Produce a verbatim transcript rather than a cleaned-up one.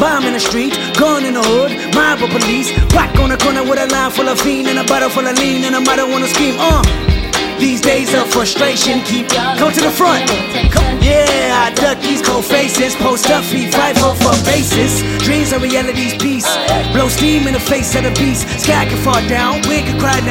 bomb in the street, gun in the hood, mob of police. Rock on the corner with a line full of fiend and a bottle full of lean and a mother wanna scheme. Uh, these days of frustration keep come to the front. Come, yeah, I duck these cold faces, post up feet, fight for for basis. Dreams are reality's peace. Blow steam in the face of the beast. Sky can fall down, wind can cry down.